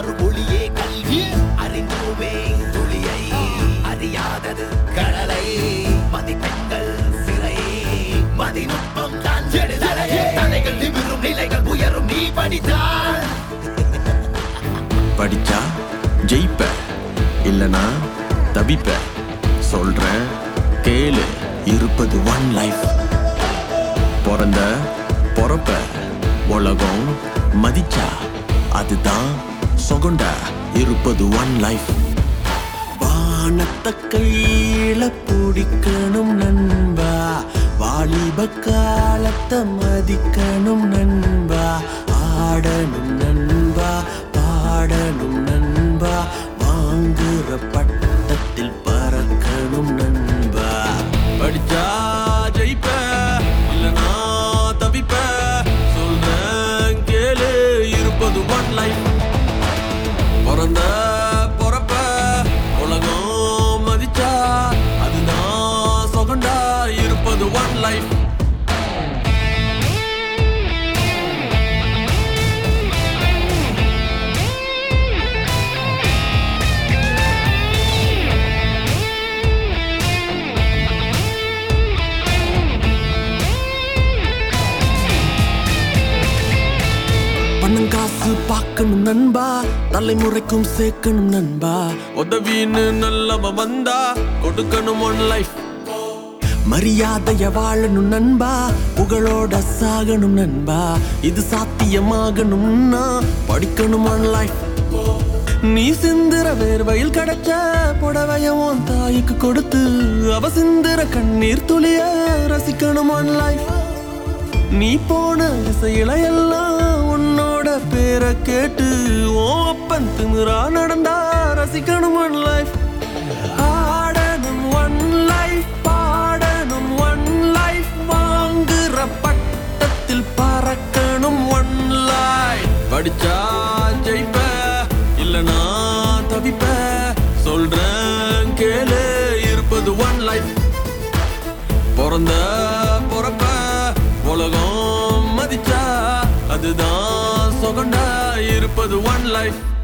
தரும் ஒளியே கல்வி அறிந்தோமே துளியை அறியாதது கடலை மதிப்பெண்கள் சிறை மதிநுட்பம் தான் ஜெடுதலையே தலைகள் நிமிரும் நிலைகள் உயரும் நீ படித்தால் படிச்சா ஜெயிப்ப இல்லனா தவிப்ப சொல்றேன் கேளு இருப்பது ஒன் லைஃப் பிறந்த பொறப்ப உலகம் மதிச்சா அதுதான் சொகண்டா இருப்பது ஒன் லைஃப் வானத்தை கையில பிடிக்கணும் நண்பா வாலிப காலத்தை மதிக்கணும் நண்பா ஆடணும் நண்பா பாடணும் நண்பா வாங்குற பட்டத்தில் பறக்கணும் நண்பா படிச்சா ஜெயிப்ப இல்லனா தவிப்ப சொல்றேன் கேளு இருப்பது ஒன் லைஃப் பிறந்த பொறப்ப உலகம் மதிச்சா அதுதான் சொகண்டா இருப்பது ஒன் லைஃப் பணம் காசு பார்க்கணும் நண்பா தலைமுறைக்கும் சேர்க்கணும் நண்பா உதவின்னு நல்லவ வந்தா கொடுக்கணும் ஒன் லைஃப் மரியாதைய வாழணும் நண்பா புகழோட சாகணும் நண்பா இது சாத்தியமாகணும்னா படிக்கணும் ஒன் லைஃப் நீ சிந்துற வேர்வையில் கிடைச்ச புடவைய உன் தாய்க்கு கொடுத்து அவ சிந்துற கண்ணீர் துளிய ரசிக்கணும் ஒன் லைஃப் நீ போன திசையில எல்லாம் உன்னோட பேரை கேட்டு ஓ அப்பன் திமிரா நடந்தா ரசிக்கணும் ஒன் லைஃப் ஆடணும் ஒன் லைஃப் பாடணும் ஒன் லைஃப் வாங்குற பட்டத்தில் பறக்கணும் ஒன் லைஃப் படிச்சா ஜெயிப்ப இல்லனா தவிப்ப சொல்றேன் கேளு இருப்பது ஒன் லைஃப் பிறந்த பொறப்ப உலகம் மதிச்சா அதுதான் சொகண்டா இருப்பது ஒன் லைஃப்